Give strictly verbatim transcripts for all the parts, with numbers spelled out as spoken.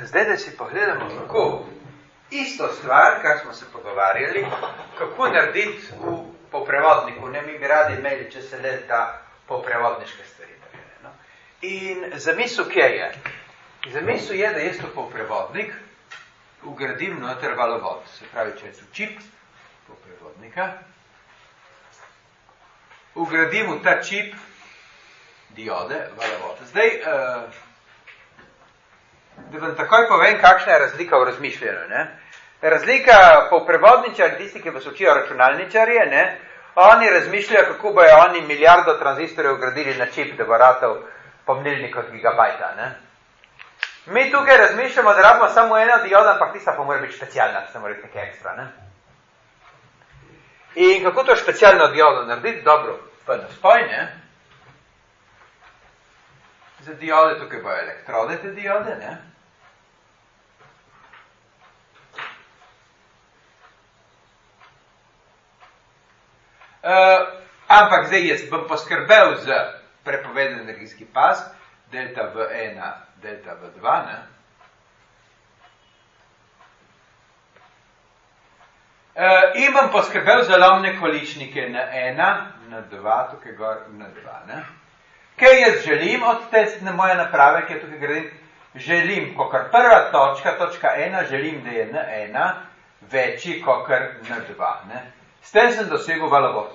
zdaj, da si pogledamo, kako isto stvar, kar smo se pogovarjali, kako narediti v poprevodniku. Ne, mi bi radi imeli, če se le ta poprevodniške stvari. No? In zamisel kje je? Zamisel je, da jaz to poprevodnik ugradim noter valovod. Se pravi, če je tu čip poprevodnika, ugradim v ta čip diode valovod. Zdaj, uh, da vam takoj povem, kakšna je razlika v razmišljanju. Ne? Razlika poprevodničar, tisti, ki vas učijo računalničarje, ne? Oni razmišljajo, kako bojo oni milijardo tranzistorjev ugradili na čip, da bo ratal pomnilnik od gigabajta. Ne? Mi tukaj razmišljamo, da rabimo samo eno diodo, ampak tista pa mora biti specialna, da se mora biti nekaj ekstra. Ne? In kako to specialno diodo narediti? Dobro, pa naspoj, ne? Za diode tukaj bojo elektrode, te diode, ne? Uh, ampak zdaj jaz bom poskrbel za prepoveden energijski pas, delta V ena, delta V dva, ne? Uh, in bom poskrbel za lomne količnike N ena, N dva, tukaj gor N dva, ne? Kaj jaz želim od te moje naprave, ki je tukaj gradim? Želim, kokor prva točka, točka ena, želim, da je N ena večji kokor N dva, ne? S tem sem dosegel valovod.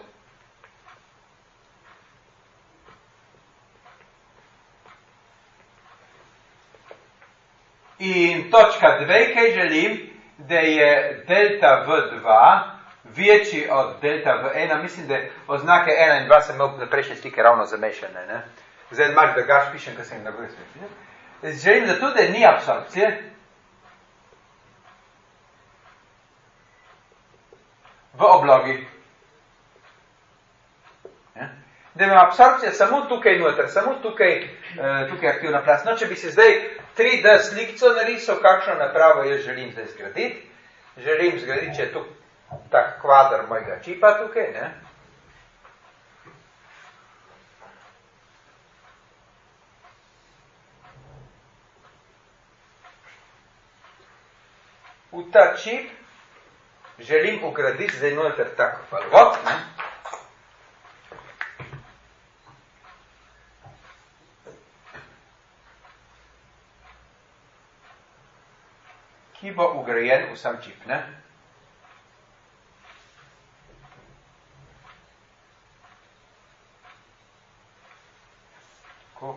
In točka dve, kaj želim, da je delta V dva večji od delta V ena, mislim, da oznake ena in dva sem imel na prejšnje slike ravno zamešane, ne? Zdaj malo drugač pišem, ko sem jim nagore svetil. Želim, da tudi ni absorpcije. V oblogi. Ja? Da ima absorpcija samo tukaj noter, samo tukaj, uh, tukaj aktivna plast. No, če bi se zdaj tri D slikco narisal, kakšno napravo jaz želim zdaj zgraditi. Želim zgraditi, če je tu tak kvadr mojega čipa tukaj, ne? V ta čip želim ugraditi zdaj noter tak valovod, ne? Ki bo ugrajen v sam čip, ne? Tako.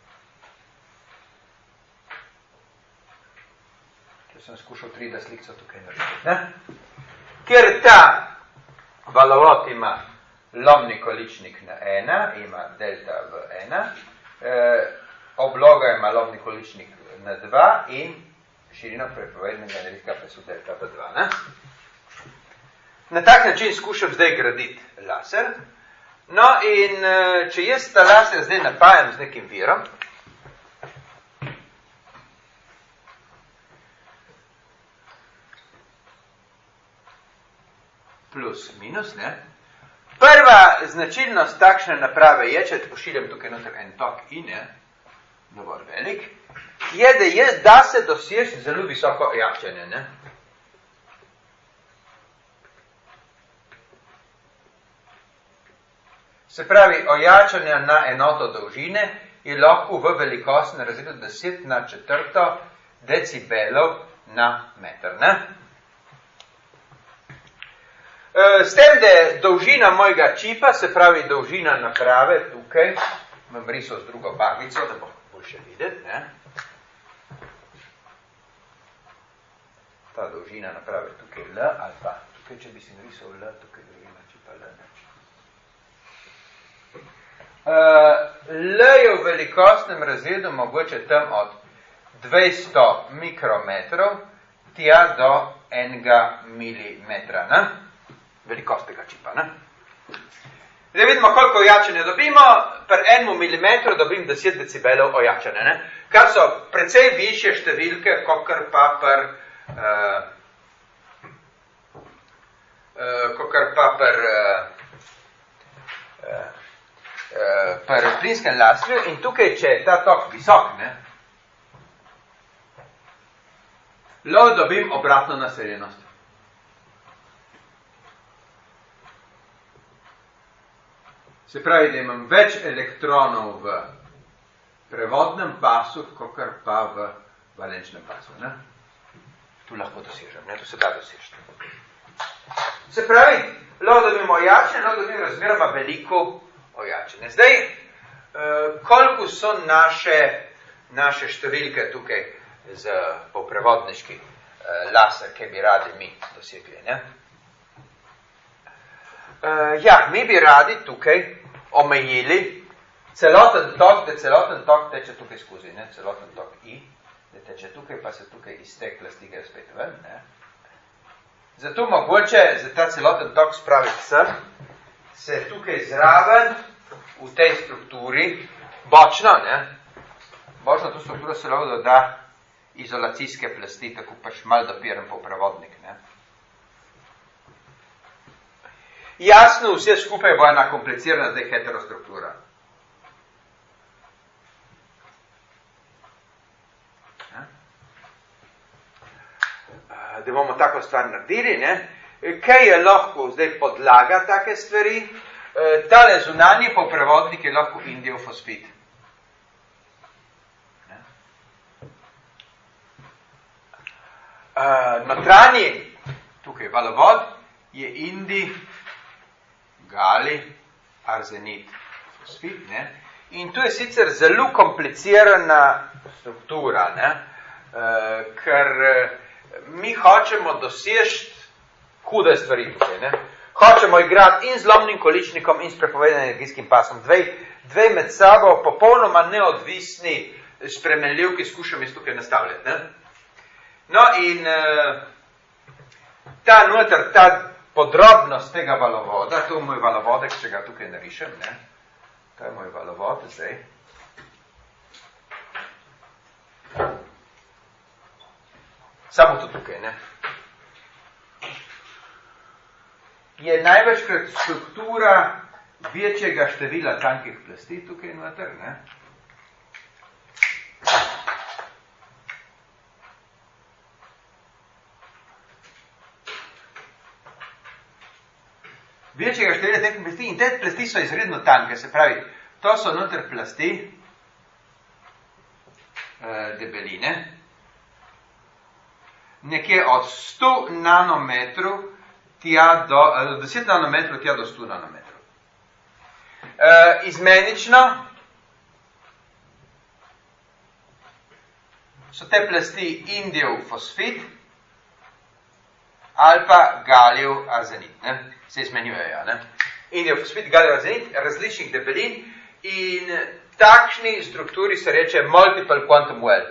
Če sem skušal tri D slikco tukaj narediti, ne? Ker ta valovod ima lomni količnik na ena, ima delta V ena, eh, obloga ima lomni količnik na dva in širino prepovednega energijskega pasu delta V dva, ne? Na tak način skušam zdaj graditi laser. No in če jaz ta laser zdaj napajam z nekim virom, plus minus, ne? Prva značilnost takšne naprave je, če pošiljam tukaj noter en tok in je dovolj velik, je, da, je, da se dosež zelo visoko ojačanje, ne? Se pravi, ojačanje na enoto dolžine je lahko v velikostnem razredu deset na četrto decibelov na meter, ne? S tem, da je dolžina mojega čipa, se pravi dolžina naprave tukaj, imam risal z drugo barvico, da bo boljše videti, ne? Ta dolžina naprave tukaj L, ali pa tukaj, če bi si narisal L, tukaj dolžina čipa L, neč. Uh, L je v velikostnem razredu mogoče tam od dvesto mikrometrov tja do enega milimetra, ne? Velikost tega čipa, ne? Zdaj vidimo, koliko ojačanja dobimo, per enemu milimetru dobim deset decibelov ojačanja, ne? Kar so precej višje številke, kakor pa per uh, uh, kakor pa per uh, uh, uh, per plinskem laserju. In tukaj, če je ta tok visok, ne? lahko dobim obratno naseljenost. Se pravi, da imam več elektronov v prevodnem pasu, kakor pa v valenčnem pasu. Ne? Tu lahko dosežem, ne? Tu se da dosežem. Se pravi, lahko dobim ojačenje, lahko dobim razmeroma veliko ojačenje. Zdaj, uh, koliko so naše, naše številke tukaj z poprevodniški uh, laser, ki bi radi mi dosegli, ne? Uh, ja, mi bi radi tukaj omejili celoten tok, da celoten tok teče tukaj skozi, ne? Celoten tok I, da teče tukaj, pa se tukaj iz te plasti gre spet ven, ne? Zato mogoče za ta celoten tok spraviti sem, se tukaj zraven v tej strukturi, bočno, ne? Bočno to strukturo se lahko doda izolacijske plasti, tako pač mal dopiren poprevodnik, ne? Jasno, vse skupaj bo ena komplicirana zdaj heterostruktura. Da bomo tako stvar naredili, ne? Kaj je lahko zdaj podlaga take stvari? Tale zunanji poprevodnik je lahko indijev fosfit. Notranji, tukaj valovod, je indij gali, arzenit, fosfit, ne? In tu je sicer zelo komplicirana struktura, ne? Uh, ker uh, mi hočemo dosežiti hude stvari tukaj, ne? Hočemo igrati in z lomnim količnikom in s prepovedanim energijskim pasom. Dve, dve med sabo popolnoma neodvisni spremenljivki skušam jaz tukaj nastavljati, ne? No in uh, ta noter, ta podrobnost tega valovoda, to je moj valovodek, če ga tukaj narišem, ne? To je moj valovod zdaj. Samo to tukaj, ne? Je največkrat struktura večjega števila tankih plasti tukaj noter, ne? Večjega števila teh plasti in te plasti so izredno tanke, se pravi, to so noter plasti eh, debeline, nekje od sto nanometrov tja do, eh, deset nanometrov tja do sto nanometrov. Eh, izmenično so te plasti indijev fosfit ali pa galijev arzenit, ne? Se izmenjujejo, ne? Indijev fosfit, galijev arzenit, različnih debelin in takšni strukturi se reče multiple quantum well.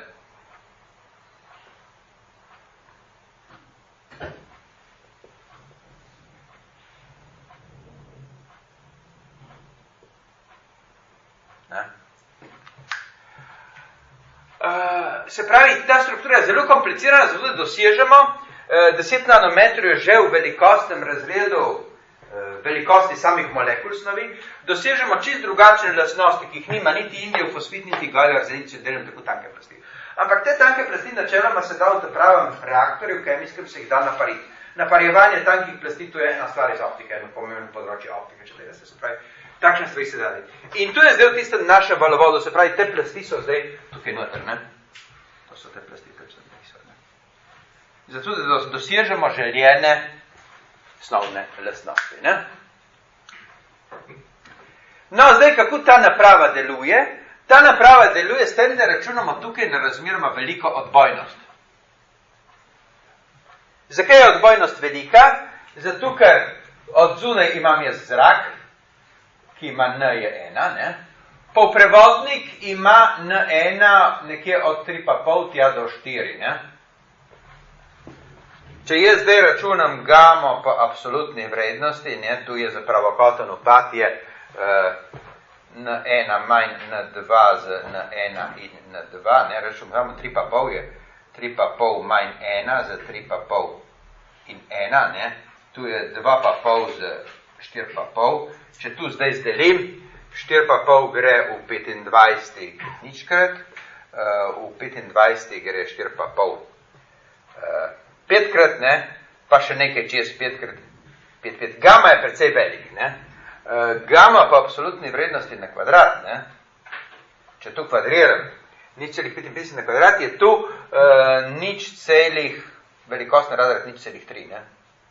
Uh, se pravi, ta struktura je zelo komplicirana, zato da dosežemo uh, deset nanometrov je že v velikostnem razredu uh, velikosti samih molekul snovi, dosežemo čist drugačne lastnosti, ki jih nima niti indijev fosfit, niti galijev arzenit, če delim tako tanke plasti. Ampak te tanke plasti načeloma se da v pravem reaktorju, v kemijskem se jih da napariti. Naparjevanje tankih plasti, to je ena stvar iz optike, eno pomembno področje optike, če tega se, se pravi. Takšne stvari se dali. In tu je zdaj v tistem našem valovodu, se pravi, te plasti so zdaj tukaj noter, ne? To so te plasti, ki so tukaj, ne? Zato, da dosežemo željene snovne lastnosti, ne? No, zdaj, kako ta naprava deluje? Ta naprava deluje s tem, da računamo tukaj na razmeroma veliko odbojnost. Zakaj je odbojnost velika? Zato, ker od zunaj imam jaz zrak, ki ima N je ena, ne? Poprevodnik ima N ena nekje od tri pa pol tja do štiri, ne? Če jaz zdaj računam gamo po absolutni vrednosti, ne, tu je za pravokoten upad je uh, N ena manj N dva z N ena in N dva, ne, računamo tri pa pol je tri pa pol manj ena z tri pa pol in ena, ne, tu je dva pa pol z štiri pa pol. Če tu zdaj zdelim, štiri pa pol gre v petindvajset ničkrat, uh, v petindvajset gre štiri pa pol uh, petkrat, ne, pa še nekaj čez petkrat, pet, pet. Gama je precej velik, ne. Uh, gama pa absolutni vrednosti na kvadrat, ne. Če tu kvadriram, nič celih petinpetdeset na kvadrat, je tu uh, nič celih, velikostni razred nič celih tri, ne.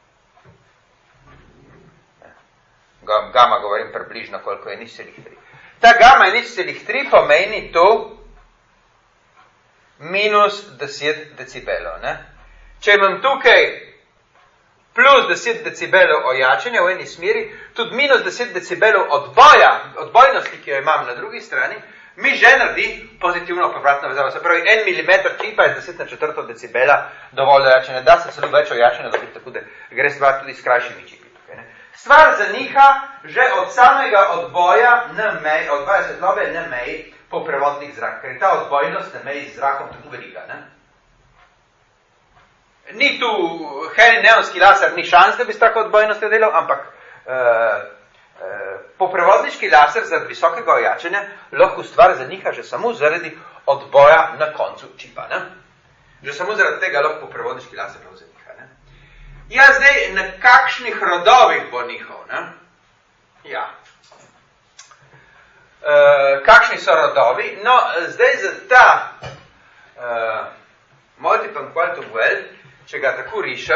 Gama govorim približno, koliko je nič celih tri. Ta gama je nič celih tri, pomeni tu minus deset decibelov, ne. Če imam tukaj plus deset decibelov ojačanja v eni smeri, tudi minus deset decibelov odboja, odbojnosti, ki jo imam na drugi strani, mi že naredi pozitivno povratno vezavo. Se pravi, en milimeter čipa je deset na četrto decibela dovolj ojačanja. Da se celo več ojačanja dobiti, tako da gre stvar tudi s krajšimi čipi. Tukaj, ne. Stvar zaniha že od samega odboja na meji, odboja svetlobe na meji poprevodnih zrak, ker je ta odbojnost na meji z zrakom tako velika. Ne. Ni tu helineonski laser, ni šans, da bi s tako odbojnostjo delal, ampak uh, uh, poprevodniški laser zaradi visokega ojačanja lahko stvar zaniha že samo zaradi odboja na koncu čipa. Ne? Že samo zaradi tega lahko poprevodniški laser lahko zaniha. Ne? Ja, zdaj, na kakšnih rodovih bo nihal? Ne? Ja. Uh, kakšni so rodovi? No, zdaj za ta uh, multiple quantum well, če ga tako riša,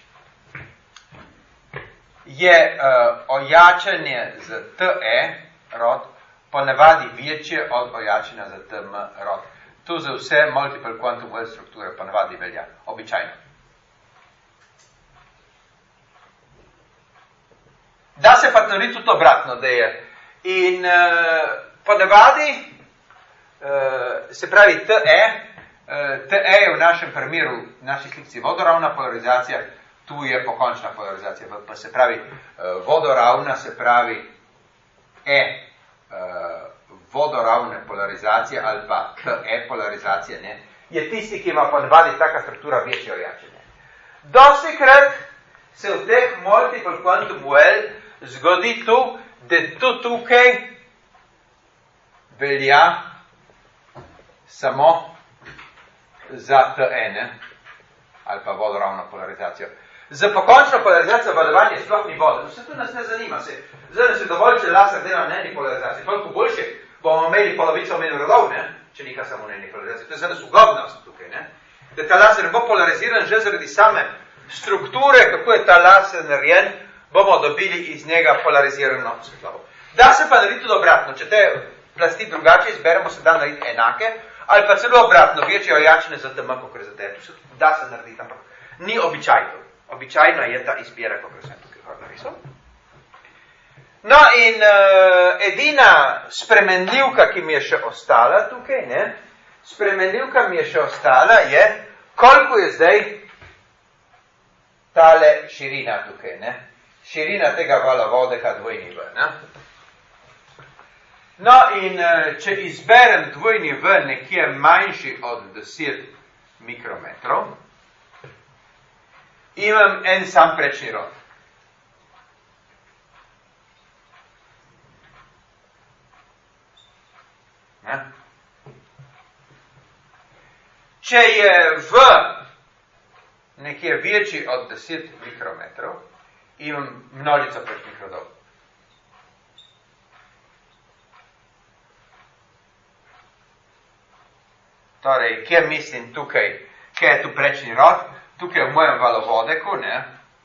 je uh, ojačanje z T E rod ponavadi večje od ojačanja z T M rod. To za vse multiple quantum well strukture ponavadi velja, običajno. Da se pa narediti tudi obratno, da je. In uh, ponavadi, uh, se pravi T E, T E je v našem primeru, v naši slikci vodoravna polarizacija, tu je pokončna polarizacija, pa se pravi vodoravna, se pravi E vodoravne polarizacije ali pa T E polarizacija, ne, je tisti, ki ima ponavadi taka struktura večje ojačanje. Dostikrat se v teh multiple quantum well zgodi tu, da tu tukaj velja samo za T E, ne? Ali pa vodoravno polarizacijo. Za pokončno polarizacijo valovanje sploh ni voda. Vse to nas ne zanima. Se. Zdaj nas je dovolj, če laser dela na eni polarizaciji. Toliko boljše bomo imeli polovico meni rodov, ne? Če nika samo na eni polarizaciji. To je za nas ugodnost tukaj. Ne? Da ta laser bo polariziran že zaradi same strukture, kako je ta laser narejen, bomo dobili iz njega polarizirano svetlobo. Da se pa narediti tudi obratno. Če te plasti drugače izberemo, se da narediti enake, ali pa celo obratno, večje ojačanje za T M, kot je za T E. Da se narediti, ampak ni običajno. Običajno je ta izbira, kot sem tukaj narisal. No in uh, edina spremenljivka, ki mi je še ostala tukaj, ne, spremenljivka mi je še ostala, je, koliko je zdaj tale širina tukaj, ne, širina tega valovodeka dvojni V, ne. No in če izberem dvojni V nekje manjši od deset mikrometrov, imam en sam prečni rod. Ne? Če je V nekje večji od deset mikrometrov, imam množico prečnih rodov. Torej, kje mislim tukaj, kje je tu prečni rod, tukaj v mojem valovodeku, ne,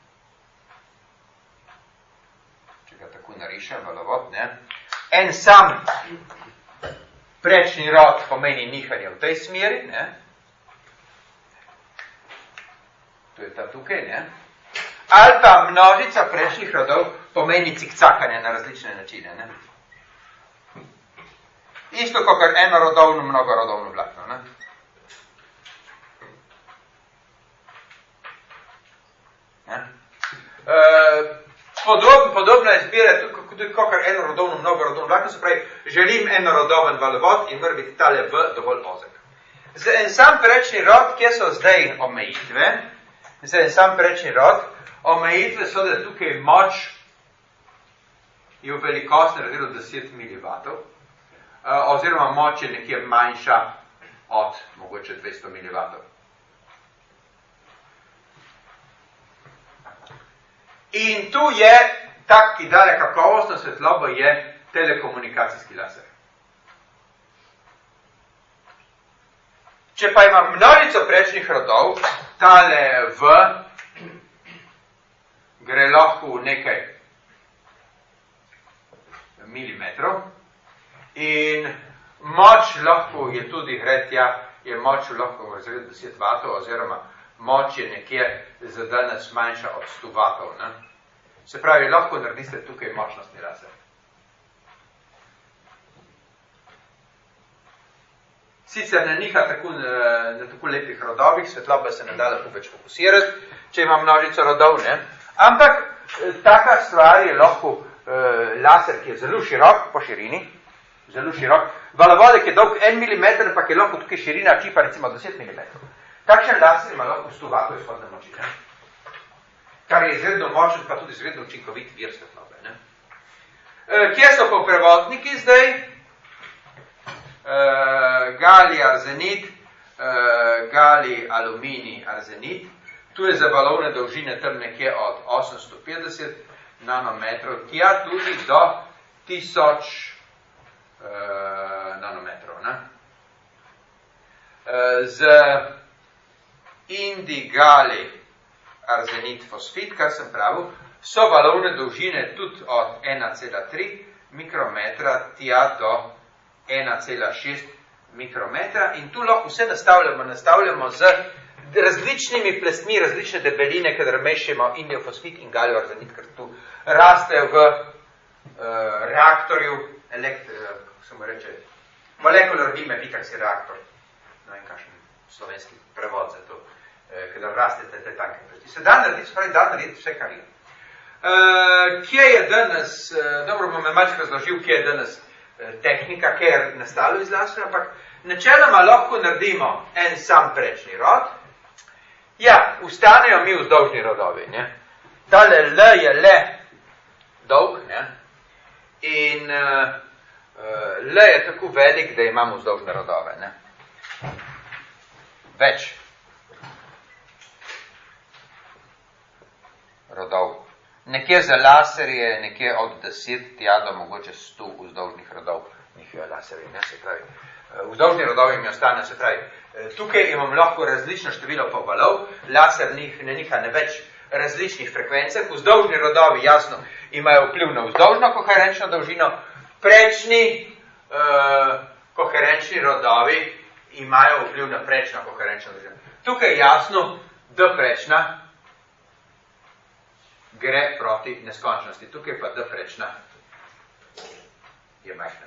če ga tako narišem, valovod, ne, en sam prečni rod pomeni nihanje v tej smeri, ne, tu je ta tukaj, ne, ali pa množica prečnih rodov pomeni cikcakanje na različne načine, ne. Isto kot enorodovno, mnogorodovno vlakno. Ne? Ne? E, podobno, podobno je zbira tudi kot enorodovno, mnogorodovno vlakno, se pravi, želim enorodoven valovod in mora biti tale V dovolj ozek. Za en sam prečni rod, kje so zdaj omejitve, za en sam prečni rod, omejitve so, da tukaj moč je v velikostni razredu deset milivatov, Uh, oziroma moč je nekje manjša od mogoče dvesto milivatov. In tu je, tak, ki daje kakovostno svetlobo, je telekomunikacijski laser. Če pa imam množico prečnih rodov, tale V gre lahko v nekaj milimetrov in moč lahko je tudi gretja, je moč lahko v razredu deset vatov, oziroma moč je nekje za danes manjša od sto vatov. Ne? Se pravi, lahko naredite tukaj močnostni laser. Sicer ne niha tako, na tako lepih rodovih, svetloba se ne da lahko več fokusirati, če ima množico rodov, ne? Ampak taka stvar je lahko eh, laser, ki je zelo širok po širini, zelo širok. Valovodek je dolg en milimeter, pa je lahko tukaj širina čipa recimo deset milimetrov. Takšen laser ima lahko sto vatov izhodne moči, ne? Kar je izredno močen, pa tudi izredno učinkovit vir svetlobe. Ne? E, kje so pa prevodniki zdaj? Uh, gali arzenit, uh, gali aluminij arzenit. Tu je za valovne dolžine tam nekje od osemsto petdeset nanometrov, tja tudi do tisoč uh, nanometrov. Ne? Uh, z indigali arzenit fosfit, kar sem pravil, so valovne dolžine tudi od ena cela tri mikrometra tja do ena cela šest mikrometra in tu lahko vse nastavljamo, nastavljamo z različnimi plesmi, različne debeline, kadar mešamo indiofosfit in galioarzenit, ker tu rastejo v uh, reaktorju, elekt, uh, kako se mu reče, molecular beam epitaxi reaktor, no in kakšen slovenski prevod za to, uh, kadar rastete te tanke plesti. Se da narediti, se pravi, da narediti vse, kar je. Uh, kje je danes, uh, dobro bom me malce razložil, kje je danes tehnika, ki je nastalo iz laserja, ampak načeloma lahko naredimo en sam prečni rod. Ja, ustanejo mi vzdolžni rodovi. Ne? Tale L je le dolg, ne? In uh, uh, L je tako velik, da imamo vzdolžne rodove. Ne? Več rodov. Nekje za laserje, nekje od deset tja do mogoče sto vzdolžnih rodov njih laserje, ne, se pravi. Vzdolžni rodovi mi ostane, se pravi. Tukaj imam lahko različno število povalov, laser njih ne niha ne več različnih frekvencah, vzdolžni rodovi jasno imajo vpliv na vzdolžno koherenčno dolžino, prečni uh, koherenčni rodovi imajo vpliv na prečno koherenčno dolžino. Tukaj je jasno, da prečna gre proti neskončnosti. Tukaj pa D prečna je majhna.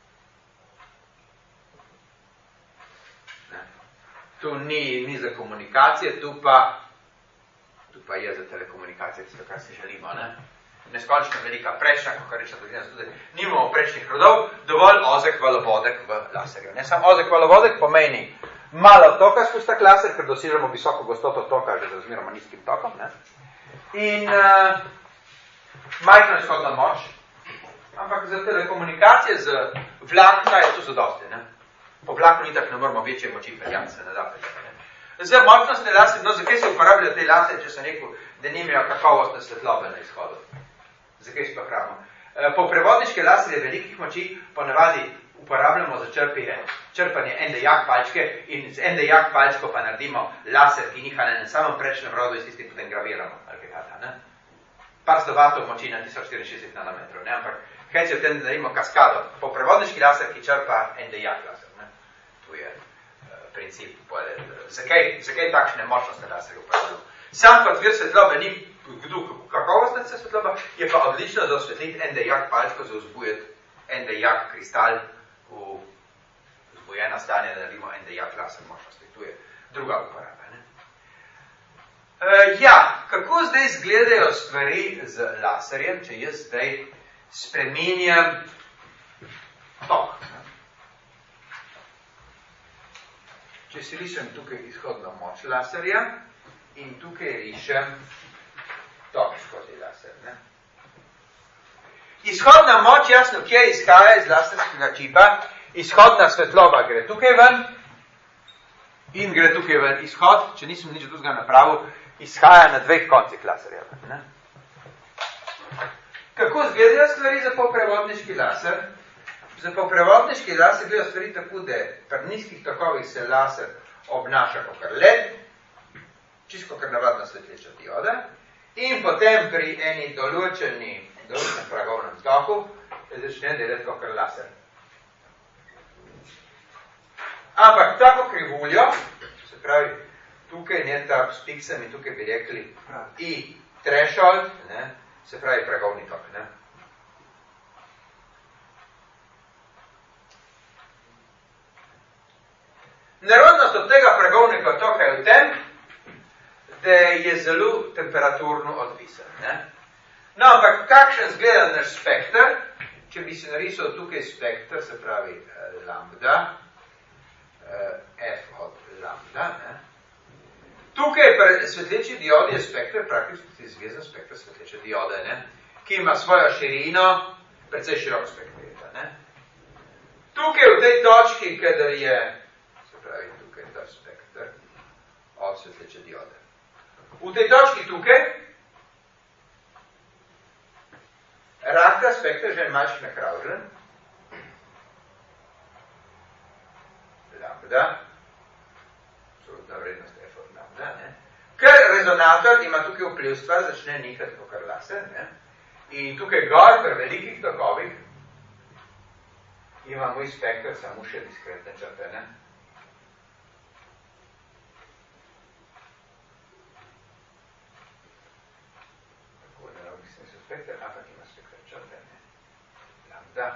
Ne. Tu ni, ni za komunikacije, tu pa, tu pa je za telekomunikacije, tisto, kar si želimo. Ne. Neskončno velika prečna, kako reče dolžina, tudi nimamo prečnih rodov, dovolj ozek valovodek v laserju. Ne sam ozek valovodek pomeni malo toka skozi tak laser, ker dosežemo visoko gostoto toka že z razmeroma nizkim tokom. Ne. In uh, majhna izhodna moč, ampak za telekomunikacije z vlakna je to zadosti. Ne? Po vlaknu itak ne moramo večje moči peljati, se ne da peljati. Za močnostne laserje, no zakaj se uporabljajo te laserje, če sem rekel, da nimajo kakovostne svetlobe na izhodu? Zakaj sploh rabimo? Uh, po prevodniške laserje velikih moči ponavadi uporabljamo za črpanje, črpanje ende jak palčke in z ende jak palčko pa naredimo laser, ki niha na samem prečnem rodu in s tistim potem graviramo. Ne? Par sto vatov moči na tisoč štiriinšestdeset nanometrov, ne? Ampak kaj če v tem naredimo kaskado? Po prevodniški laser, ki črpa ende jak laser. Ne? Tu je uh, princip. Pojde. Zakaj, zakaj takšne močnostne laserje uporabljamo? Sam kot vir svetlobe ni kakovostna svetloba, je pa odlično za osvetliti ende jak palčko, za vzbujati ende jak kristal v vzbujena stanja, da naredimo ende jak laser močnosti. Tu je druga uporaba. Ne? Uh, ja, kako zdaj izgledajo stvari z laserjem, če jaz zdaj spreminjam tok? Ne? Če si rišem tukaj izhodno moč laserja in tukaj rišem tok skozi laser. Ne? Izhodna moč, jasno, kje izhaja iz laserskega čipa, izhodna svetloba gre tukaj ven in gre tukaj ven izhod, če nisem nič drugega napravil, izhaja na dveh koncih laserja. Ne? Kako izgledajo stvari za polprevodniški laser? Za polprevodniški laser gledajo stvari tako, da pri nizkih tokovih se laser obnaša kot led, čisto kot navadna svetleča dioda, in potem pri eni določeni, določenem pragovnem toku začne delati kot laser. Ampak tako krivuljo, se pravi, tukaj je ta s piksami, tukaj bi rekli i threshold, ne, se pravi pragovni tok. Ne. Nerodnost od tega pragovnega toka je v tem, da je zelo temperaturno odvisen. Ne. No, ampak kakšen zgleda naš spektr, če bi se narisal tukaj spektr, se pravi lambda, f od lambda, ne. Tukaj pri svetleči diodi je spektr praktično izvezan spektr svetleče diode, ne, ki ima svojo širino, precej širok spektr. Ne. Tukaj v tej točki, kadar je, se pravi tukaj ta spektr od svetleče diode. V tej točki tukaj rahla spektr že malce nakravžen, lambda, absolutna vrednost f od lambda, ne. Ker rezonator ima tukaj vpliv, stvar začne nihati kot laser, ne. In tukaj gor pri velikih tokovih ima moj spektr samo še diskretne črte, ne. Tako ne robi se misel spektr, ampak ima spektr črte, ne. Lambda.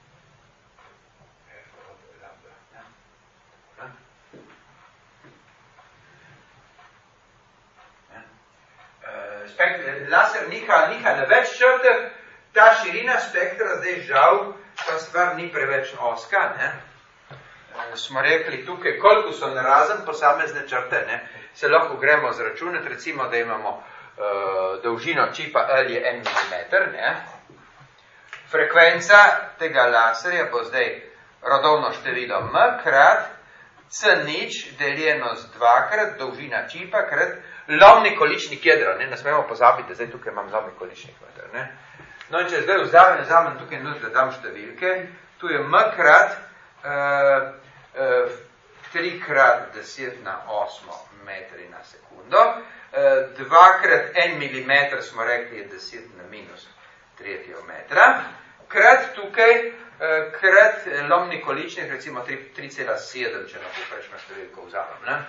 Spektr, laser niha, niha na več črte, ta širina spektra zdaj žal, ta stvar ni preveč oska, ne. E, smo rekli tukaj, koliko so narazen posamezne črte, ne, se lahko gremo zračunati, recimo, da imamo uh, dolžino čipa L je en milimeter, ne. Frekvenca tega laserja bo zdaj rodovno število M krat C nič deljeno z dvakrat dolžina čipa krat lomni količnik jedra, ne, ne smemo pozabiti, da zdaj tukaj imam lomni količnik meter, ne. No, in če zdaj vzdaven vzamem tukaj nut, da dam številke, tu je M krat uh, uh, tri krat deset na osmo metri na sekundo, uh, dva krat en milimeter smo rekli je deset na minus tretjo metra, krat tukaj, uh, krat lomni količnik, recimo tri cela sedem, če na poprečna številko vzamem, ne.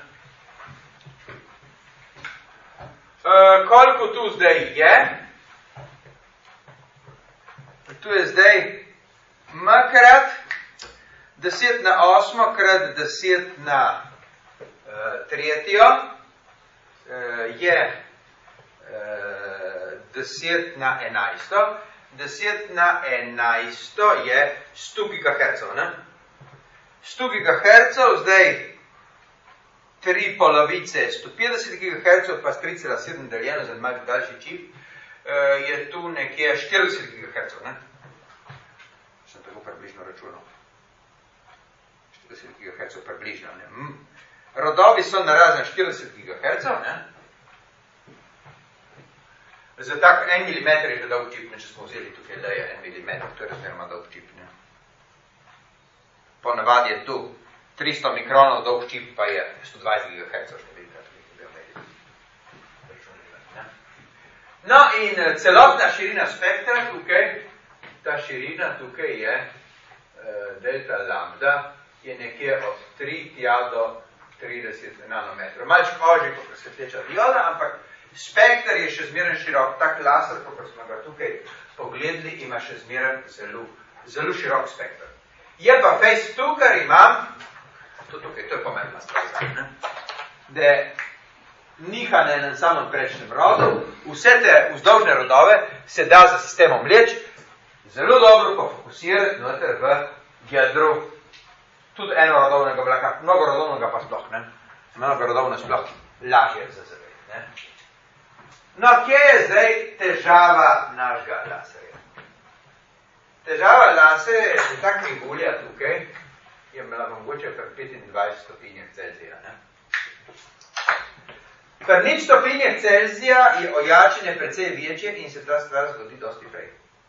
Uh, koliko tu zdaj je? Tu je zdaj M krat deset na osmo krat deset na uh, tretjo uh, je uh, deset na enajsto. deset na enajsto je sto gigahertzov, ne? sto gigahertzov, zdaj tri polovice sto petdeset gigahertzov, pa s tri cela sedem deljeno za malo daljši čip, je tu nekje štirideset gigahertzov, ne? Sem tako približno računal. štirideset gigahertzov približno, ne? Hm. Rodovi so narazen štirideset gigahertzov, ne? Za tak en milimeter je že dolg čip, ne? Če smo vzeli tukaj, da je en milimeter, to je razmeroma dolg čip, ne? Ponavadi je tu tristo mikronov dolg čip, pa je sto dvajset gigahertzov številka. No in celotna širina spektra tukaj, ta širina tukaj je uh, delta lambda, je nekje od tri tja do trideset nanometrov. Malček ožji, kot sveteča dioda, ampak spektr je še zmeren širok. Tak laser, kot smo ga tukaj pogledali, ima še zmeren zelo, zelo širok spektr. Je pa fejst tu, kar imam, to tukaj, to je pomembna stvar, ne? Da niha na enem samem prečnem rodu, vse te vzdolžne rodove se da za sistemom leč zelo dobro pofokusirati noter v jedru tudi eno rodovnega blaka, mnogo rodovnega pa sploh, ne? Mnogo rodovno sploh lažje za zavedati, ne? No, kje je zdaj težava našega laserja? Težava laserja je, da ta krivulja tukaj je bila mogoče pri petindvajset stopinjah Celzija, ne? Pri nič stopinjah Celzija je ojačenje precej večje in se ta stvar zgodi dosti prej.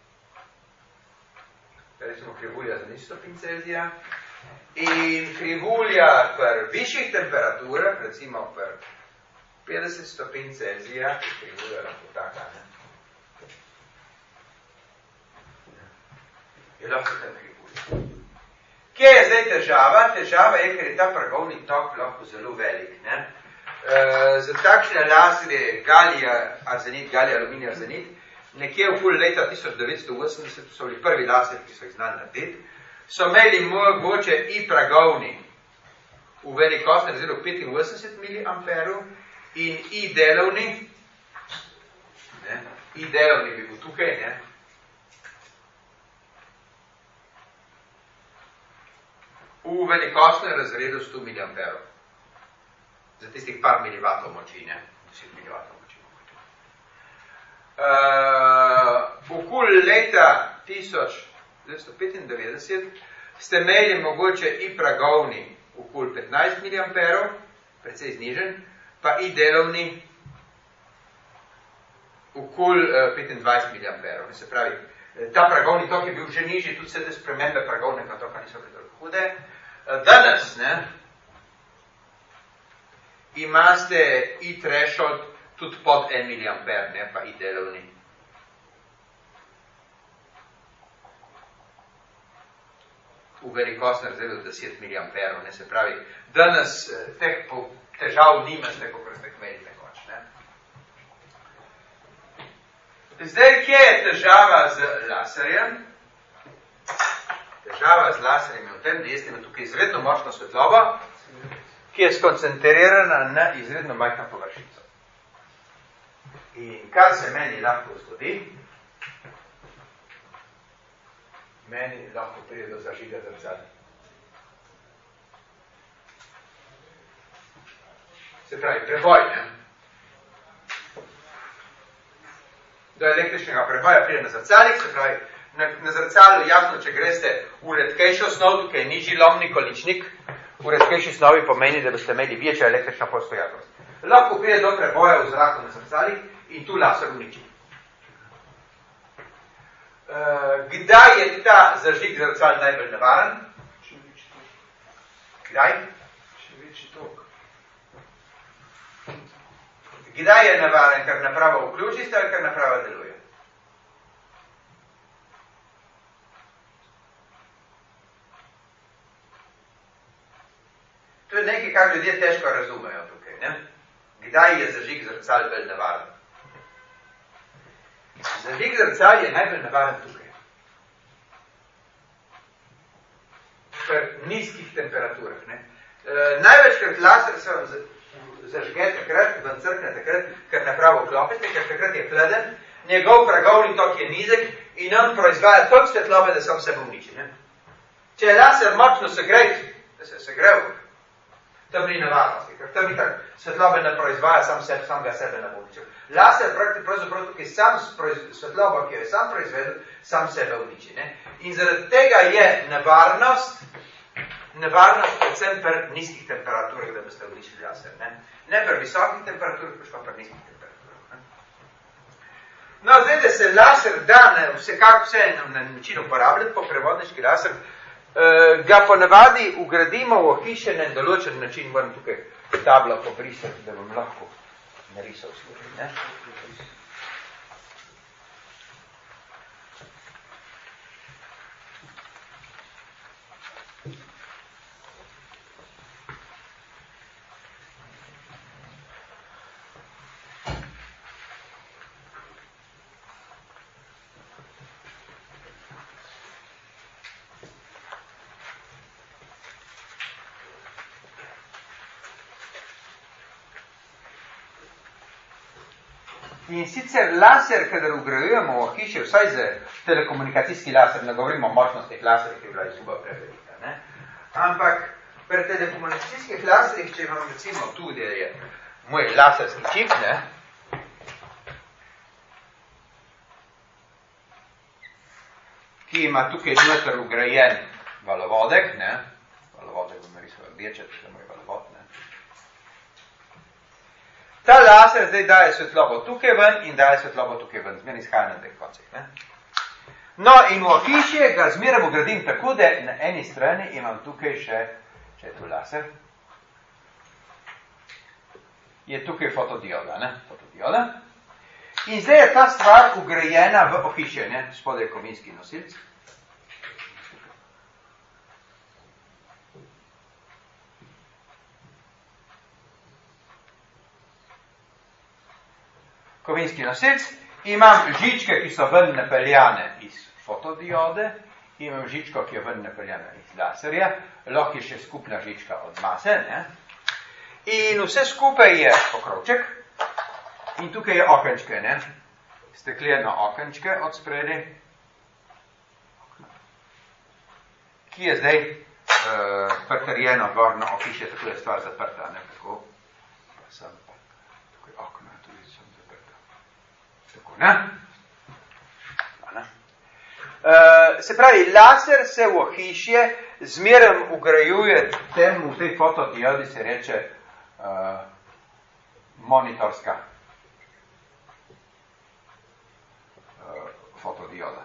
recimo krivulja za nič stopinj Celzija, in krivulja pri višjih temperaturah, recimo pri petdeset stopinj Celzija, krivulja lahko taka, ne? Je lahko ta krivulja. Kje je zdaj težava? Težava je, ker je ta pragovni tok lahko zelo velik, ne? E, za takšne laserje galija arzenit, galija aluminij arzenit, nekje v pol leta tisoč devetsto osemdeset, so bili prvi laserji, ki so jih znali narediti, so imeli mogoče I pragovni v velikostnem razredu petinosemdeset miliamperov in I delovni, ne, I delovni bi bil tukaj, ne, v velikostnem razredu sto miliamperov. Za tistih par milivatov moči, ne, deset milivatov moči. Uh, okol leta tisoč devetsto petindevetdeset ste imeli mogoče I pragovni okol petnajst miliamperov, precej znižen, pa I delovni okol uh, petindvajset miliamperov. Se pravi, ta pragovni tok je bil že nižji, tudi vse te spremembe pragovnega toka niso bile toliko hude. Uh, danes, ne, imate I threshold tudi pod en miliamper, ne, pa I delovni. V velikostnem razredu deset miliamperov, ne, se pravi, danes teh težav nimate, kot ste imeli nekoč, ne. Zdaj, kje je težava z laserjem? Težava z laserjem je v tem, da jeste ima tukaj izredno močno svetlobo, ki je skoncentrirana na izredno majhno površico. In kar se meni lahko zgodi, meni lahko pride do zažiga zrcala. Se pravi, preboj, ne? Do električnega preboja pride na zrcalih, se pravi, na, na zrcalu jasno, če greste v redkejšo snov, tukaj je nižji lomni količnik, v redkejši snovi pomeni, da boste imeli večjo električno polstojatost. Lahko pride do preboja v zraku na zrcalih in tu laser uniči. Uh, kdaj je ta zažig zrcal najbolj nevaren? Če večji tok. Kdaj? Če večji tok. Kdaj je nevaren, ker naprava vključite ali ker naprava deluje? To je nekaj, kar ljudje težko razumejo tukaj, ne? Kdaj je zažig zrcal bolj nevaren? Zažig zrcal je najbolj nevaren tukaj. Pri nizkih temperaturah, ne? E, največkrat laser se vam zažge takrat, vam crkne takrat, ker napravo vklopite, ker takrat je hladen, njegov pragovni tok je nizek in on proizvaja toliko svetlobe, da sam sebe uniči, ne? Če je laser močno segret, da se segrev, tam ni nevarnosti, ker tam itak svetlobe ne proizvaja sam sebe, sam ga sebe ne uničil. Laser pravzaprav tukaj sam svetlobo, ki jo je sam proizvedel, sam sebe uniči, ne? In zaradi tega je nevarnost, nevarnost predvsem pri nizkih temperaturah, da boste uničili laser, ne? Ne pri visokih temperaturah, pa pri nizkih temperaturah, ne? No, zdaj, da se laser da ne, vsekako vse na način uporabljati, po prevodniški laser, Uh, ga ponavadi ugradimo v hiše na določen način, moram tukaj tablo pobrisati, da bom lahko narisal služi, ne? In sicer laser, kadar ugrajujemo v hiše, vsaj za telekomunikacijski laser, ne govorimo o močnostih laserih, ki je bila izguba prevelika, ne? Ampak pri telekomunikacijskih laserih, če vam recimo tu, da je moj laserski čip, ne? Ki ima tukaj noter ugrajen valovodek, ne? Valovodek bom narisal rdeče, to je moj valovod, ne? Ta laser zdaj daje svetlobo tukaj ven in daje svetlobo tukaj ven, zmeraj izhaja na dveh koncih, ne? No, in v ohišje ga zmeraj ugradim tako, da na eni strani imam tukaj še, če je tu laser, je tukaj fotodioda, ne, fotodioda. In zdaj je ta stvar ugrajena v ohišje, ne, spodaj je kovinski nosilc. Kovinski nosilc, imam žičke, ki so ven napeljane iz fotodiode, imam žičko, ki je ven napeljana iz laserja, lahko je še skupna žička od mase, ne? In vse skupaj je pokrovček in tukaj je okenčke, ne? Stekljeno okenčke od spredi, ki je zdaj uh, pritrjeno gor na ohišje, tako je stvar zaprta, ne? Tako, sem tukaj okno. Tako, ne? Ne? Uh, se pravi, laser se v ohišje zmeraj ugrajuje tem v tej fotodiodi, se reče uh, monitorska uh, fotodioda.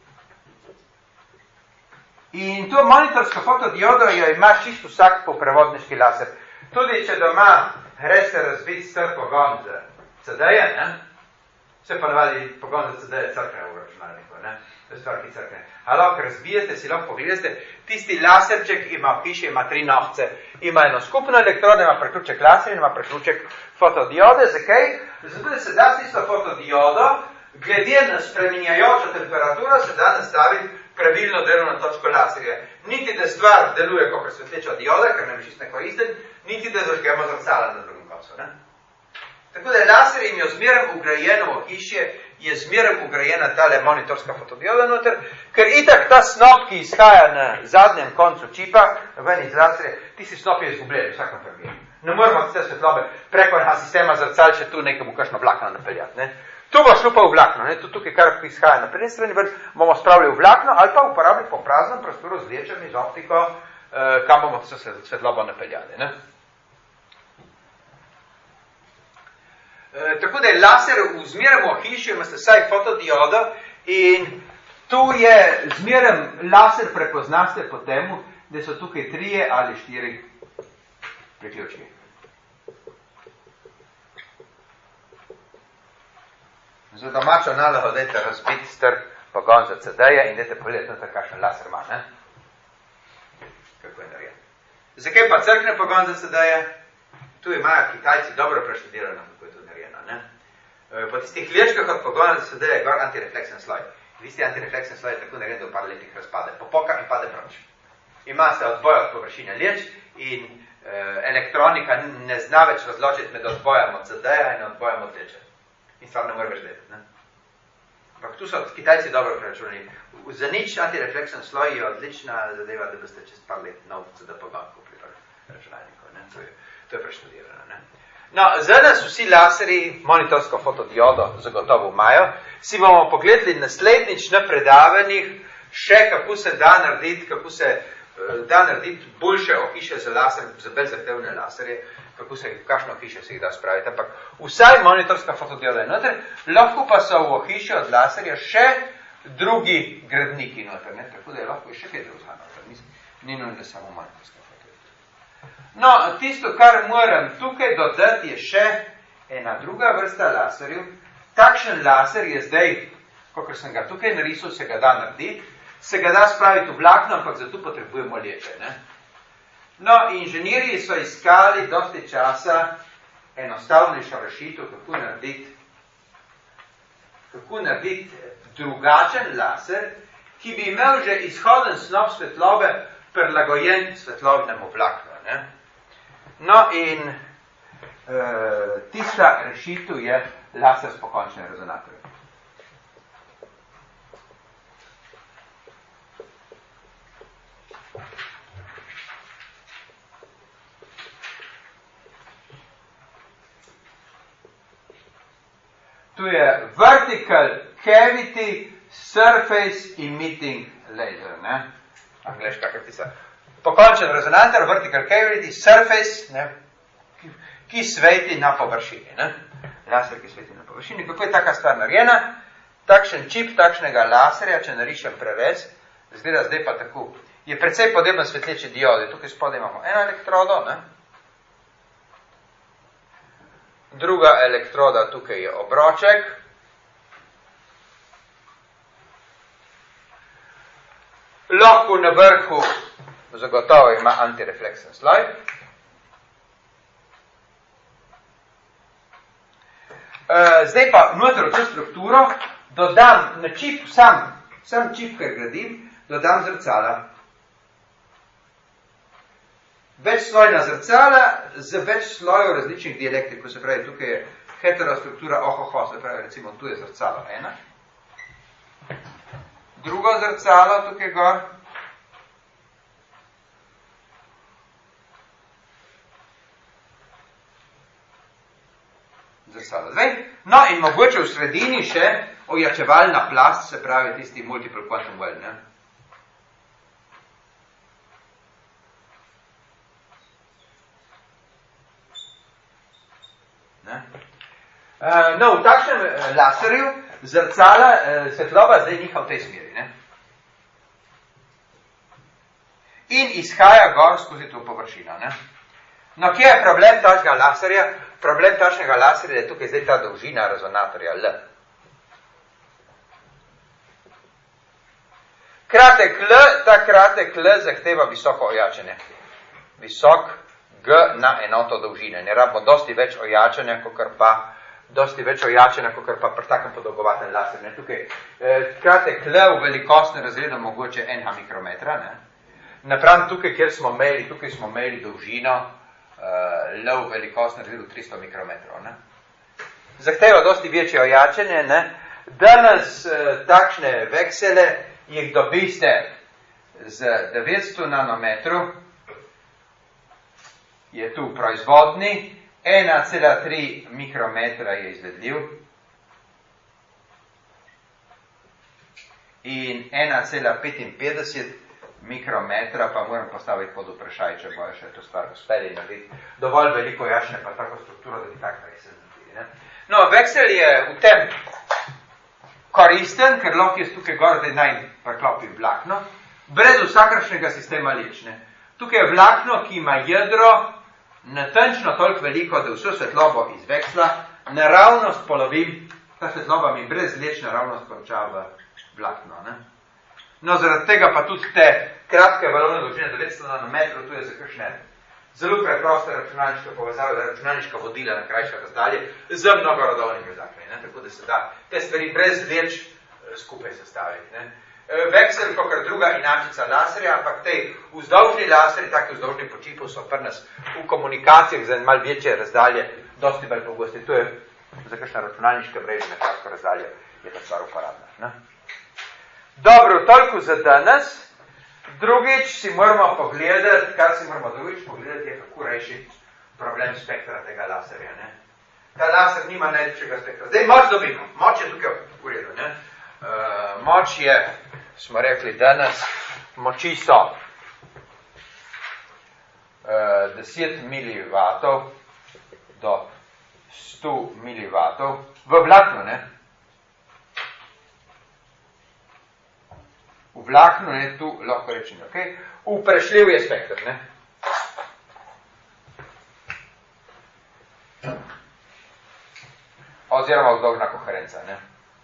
In to monitorsko fotodiodo jo ima čisto vsak poprevodniški laser. Tudi, če doma greste razbiti star pogon za C D-je, ne? Vse pa navadi pogon za C D je crkne v računalniku, ne? To je stvar, ki crkne. A lahko razbijete, si lahko pogledate, tisti laserček ima v hiši, ima tri nohce, ima eno skupno elektrodo, ima preključek laser in ima preključek fotodiode. Zakaj? Zato, da se da s tisto fotodiodo, glede na spreminjajočo temperaturo, se da nastaviti pravilno delovno točko laserja. Niti da stvar deluje kot svetleča dioda, ker nam čist ne koristen, niti da zažgemo zrcala na drugem koncu, ne? Tako da laser jim je zmeraj ugrajeno v ohišje, je zmeraj ugrajena tale monitorska fotodioda noter, ker itak ta snop, ki izhaja na zadnjem koncu čipa, ven iz laserja, tisti snop je izgubljen v vsakem primeru. Ne moramo te svetlobe preko enega sistema zrcal še tu nekemu kakšno vlakno napeljati, ne? Tu bo šlo pa v vlakno, ne? Tu tukaj, kar izhaja na prednji strani, bomo spravili v vlakno ali pa uporabili po praznem prostoru z lečem iz optiko, eh, kam bomo se svetlobo napeljali, ne? E, tako da je laser v zmerem v ohišju, imate vsaj fotodiodo in tu je zmerem laser prepoznaste po temu, da so tukaj trije ali štiri priključki. Za domačo nalogo dajte razbiti star pogon za C D-je in dajte pogledati, no, kakšen laser ima, ne? Kako je narejen. Zakaj pa crkne pogon za C D-je? Tu imajo Kitajci dobro preštudirano, kako je to narejeno, ne? Po tistih klečkah od pogona za C D je gor antirefleksen sloj. Tisti antirefleksen sloj je tako narejen, da v par letih razpade. Popoka in pade proč. Ima se odboj od površine leč in e, elektronika ne zna več razločiti med odbojem od C D-ja in odbojem od leče. In stvar ne more več delati, ne? Ampak tu so Kitajci dobro preračunali. Za nič antirefleksen sloj je odlična zadeva, da boste čez par let nov C D pogon kupili računalniku, ne? To je To je preštudirano, ne? No, za nas vsi laserji, monitorsko fotodiodo zagotovo imajo. Si bomo pogledali naslednjič na predavanjih še, kako se da narediti, kako se uh, da narediti boljše ohišje za laser, za bolj zahtevne laserje, kako se, kakšno ohišje se jih da spraviti. Ampak vsaj monitorska fotodioda je noter, lahko pa so v ohišje od laserja še drugi gradniki noter, ne? Tako da je lahko še kaj drugega noter. Ni, ni nujno samo monitorska. No, tisto, kar moram tukaj dodati, je še ena druga vrsta laserjev. Takšen laser je zdaj, kakor sem ga tukaj narisal, se ga da narediti, se ga da spraviti v vlakno, ampak zato potrebujemo leče, ne? No, inženirji so iskali dosti časa enostavnejšo rešitev, kako narediti, kako narediti drugačen laser, ki bi imel že izhoden snop svetlobe prilagojen svetlobnemu vlaknu, ne? No in e, tista rešitev je laser s pokončnim rezonatorjem. Tu je vertical cavity surface emitting laser, ne? Angleška kartica. Pokončen rezonator, vertical cavity, surface, ne, ki, ki sveti na površini, ne? Laser, ki sveti na površini. Kako je taka stvar narejena? takšen čip takšnega laserja, če narišem prerez, zgleda zdaj pa tako, je precej podoben svetleči diodi. Tukaj spodaj imamo eno elektrodo, ne? Druga elektroda, tukaj je obroček. Lahko na vrhu zagotovo ima antirefleksen sloj. Zdaj pa noter v to strukturo dodam na čip, sam, sam čip, ker gradim, dodam zrcala. Večslojna zrcala z več slojev različnih dielektrikov, se pravi, tukaj je heterostruktura ohoho, se pravi, recimo, tu je zrcalo ena. Drugo zrcalo tukaj gor. Zrcalo dve. No, in mogoče v sredini še ojačevalna plast, se pravi, tisti multiple quantum well, ne? Uh, no, v takšnem uh, laserju zrcala uh, svetloba zdaj niha v tej smeri. Ne? In izhaja gor skozi to površino. Ne? No, kje je problem takšnega laserja? Problem takšnega laserja je tukaj zdaj ta dolžina rezonatorja L. Kratek L, ta kratek L zahteva visoko ojačanje. Visok G na enoto dolžine. Ne rabimo dosti več ojačanja, kakor pa dosti več ojačanja, kakor pa pri takem podolgovatem laserju. Ne, tukaj, eh, kratek L v velikostnem razredu mogoče enega mikrometra, ne. Napram tukaj, kjer smo imeli, tukaj smo imeli dolžino eh, L v velikostnem razredu tristo mikrometrov, ne. Zahteva dosti večje ojačanje, ne. Danes eh, takšne veksele jih dobiste z devetsto nanometrov, je tu proizvodni, ena cela tri mikrometra je izvedljiv in ena cela petinpetdeset mikrometra pa moram postaviti pod vprašaj, če bojo še to stvar uspeli narediti. Dovolj veliko jašne pa tako strukturo, da bi tak veksel naredili. No, veksel je v tem koristen, ker lahko jaz tukaj gor, da naj preklopim vlakno, brez vsakršnega sistema lečne. Tukaj je vlakno, ki ima jedro natančno toliko veliko, da vso svetlobo iz veksla naravnost polovim, ta svetloba mi brez leč naravnost konča v vlakno. Ne? No, zaradi tega pa tudi te kratke valovne dolžine devetsto nanometrov, tu je za kakšne zelo preproste računalniške povezave, računalniška vodila na krajše razdalje, z mnogo rodovnimi zakoni, ne? Tako da se da te stvari brez leč skupaj sestaviti. Ne? Veksel, kakor druga inačica laserja, ampak tej vzdolžni laserji, taki vzdolžni po čipu so pri nas v komunikacijah za malo večje razdalje, dosti bolj pogosti. To je za kakšna računalniška mreža na kratko razdalje, je ta stvar uporabna. Ne? Dobro, toliko za danes. Drugič si moramo pogledati, kar si moramo drugič pogledati, je kako rešiti problem spektra tega laserja. Ne? Ta laser nima najlepšega spektra. Zdaj moč dobimo, moč je tukaj v redu. Ne? Uh, moč je, smo rekli danes, moči so uh, deset milivatov do sto milivatov v vlaknu, ne? V vlaknu, ne, tu lahko rečem, ok? Vprašljiv je spektr, ne? Oziroma vzdolžna koherenca, ne?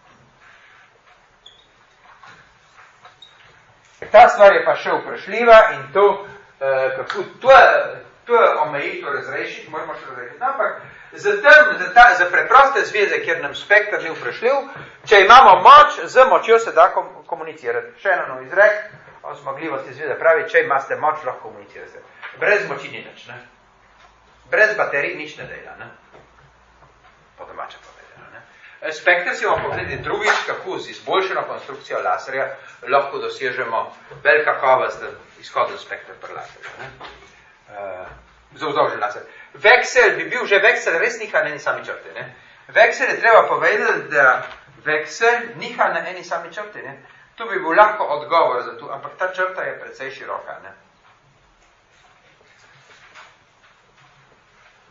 Ta stvar je pa še vprašljiva in to, eh, kako, to je, to je omejito razrešiti, moramo še razrešiti. No, ampak za, tem, za, ta, za preproste zveze, kjer nam spektr ni vprašljiv, če imamo moč, z močjo se da komunicirati. Še eno nov izrek o zmogljivosti zveze pravi, če imate moč, lahko komunicirate. Brez moči ni nič, ne? Brez baterij nič ne dela, ne? Po domače povedano. Spektr si bomo pogledali drugič, kako z izboljšeno konstrukcijo laserja lahko dosežemo velika kakovost izhoden spektr pri laserju. Ne? Uh, za vzdolžen laser. Veksel bi bil že veksel res niha na eni sami črti. Ne? Veksel je treba povedati, da veksel niha na eni sami črti. Ne? To bi bil lahko odgovor za to, ampak ta črta je precej široka. Ne?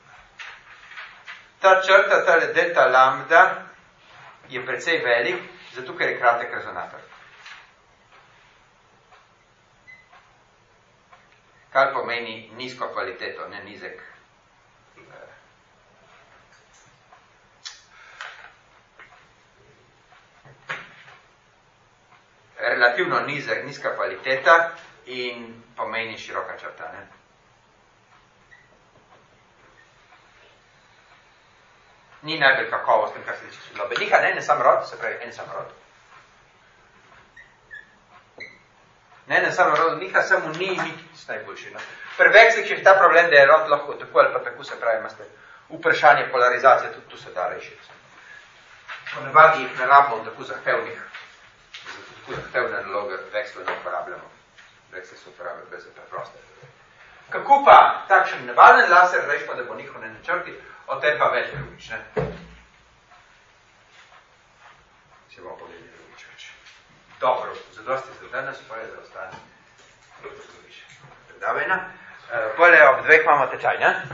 Ta črta, ta delta lambda, je precej velik zato ker je kratek rezonator. Kar pomeni nizko kvaliteto, ne nizek. Relativno nizek, nizka kvaliteta in pomeni široka črta. Ne? Ni najbolj kakovosten, kar se tiče svetlobe. Nika ne, ne sam rod, se pravi, en sam rod. Ne, ne sam rod, nika samo ni nič najboljši. No. Pri veksličih je ta problem, da je rod lahko tako ali pa tako, se pravi, imate vprašanje polarizacije, tudi tu se da rešiti. Ponavadi jih ne rabimo tako zahtevnih, tako zahtevne naloge vekslo ne uporabljamo. Veksli se uporabljajo brez preproste. Kako pa takšen navaden laser, veš pa, da bo njihov ne načrti, o tem pa več drugič, ne? Se bomo pogledali drugič več. Dobro, zadosti za danes, pa je za ostane. Predavajna. Pole ob dveh imamo tečaj, ne?